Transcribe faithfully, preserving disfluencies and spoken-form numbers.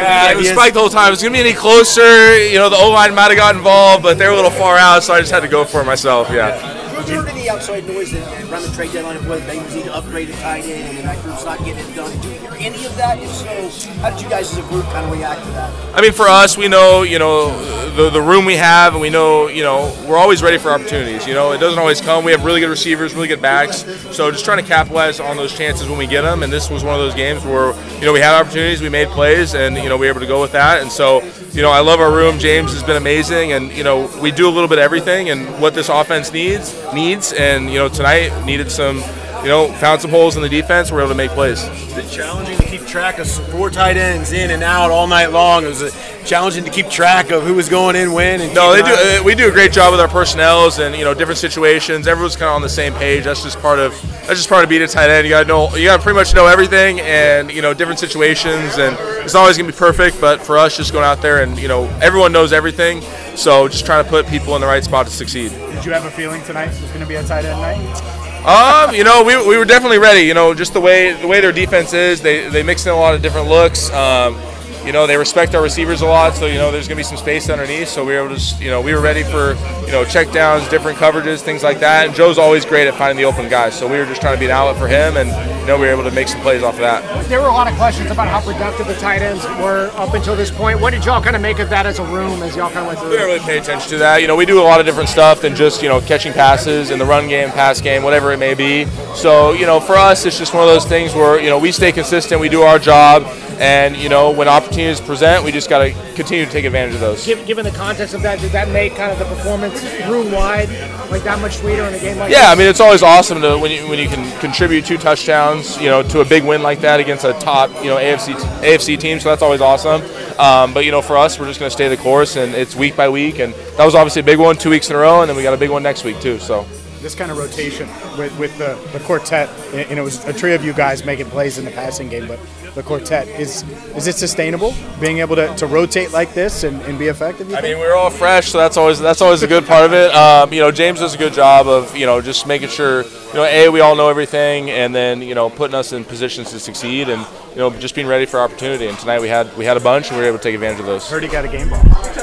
Yeah, it was spiked the whole time. It was going to be any closer. You know, the O-line might have got involved, but they were a little far out, so I just had to go for it myself, yeah. Have you heard any outside noise that around the trade deadline of whether they need to upgrade a tight end and that group's not getting it done? Do you hear any of that? If so, how did you guys as a group kind of react to that? I mean, for us, we know, you know, the the room we have, and we know, you know, we're always ready for opportunities. You know, it doesn't always come. We have really good receivers, really good backs, so just trying to capitalize on those chances when we get them. And this was one of those games where, you know, we had opportunities, we made plays, and, you know, we were able to go with that. And so, you know, I love our room. James has been amazing, and, you know, we do a little bit of everything and what this offense needs needs. And, you know, tonight needed some, you know, found some holes in the defense. We're able to make plays. Is it challenging to keep track of four tight ends in and out all night long? It was it challenging to keep track of who was going in when? And no, they do. Uh, we do a great job with our personnels and, you know, different situations. Everyone's kind of on the same page. That's just part of that's just part of being a tight end. You got to know, you got to pretty much know everything, and, you know, different situations. And it's always gonna be perfect, but for us, just going out there and, you know, everyone knows everything. So just trying to put people in the right spot to succeed. Did you have a feeling tonight was going to be a tight end night? Um, you know, we, we were definitely ready. You know, just the way the way their defense is, they they mix in a lot of different looks. Um, you know, they respect our receivers a lot, so, you know, there's gonna be some space underneath. So we were able to, just, you know, we were ready for, you know, check downs, different coverages, things like that. And Joe's always great at finding the open guys, so we were just trying to be an outlet for him, and, you know, we were able to make some plays off of that. There were a lot of questions about how productive the tight ends were up until this point. What did y'all kind of make of that as a room as y'all kind of went through? We didn't really pay attention to that. You know, we do a lot of different stuff than just, you know, catching passes in the run game, pass game, whatever it may be. So, you know, for us, it's just one of those things where, you know, we stay consistent, we do our job, and, you know, when opportunities present, we just got to continue to take advantage of those. Given the context of that, did that make kind of the performance room-wide like that much sweeter in a game like yeah, this? I mean, it's always awesome to when you when you can contribute two touchdowns, you know, to a big win like that against a top, you know, A F C A F C team. So that's always awesome. Um, but, you know, for us, we're just going to stay the course, and it's week by week. And that was obviously a big one, two weeks in a row, and then we got a big one next week too. So. This kind of rotation with, with the, the quartet, and it was a trio of you guys making plays in the passing game, but the quartet, is is it sustainable, being able to, to rotate like this and, and be effective? I mean, we're all fresh, so that's always that's always a good part of it. Um, you know, James does a good job of, you know, just making sure, you know, A, we all know everything, and then, you know, putting us in positions to succeed, and, you know, just being ready for opportunity. And tonight we had we had a bunch, and we were able to take advantage of those. Heard he got a game ball.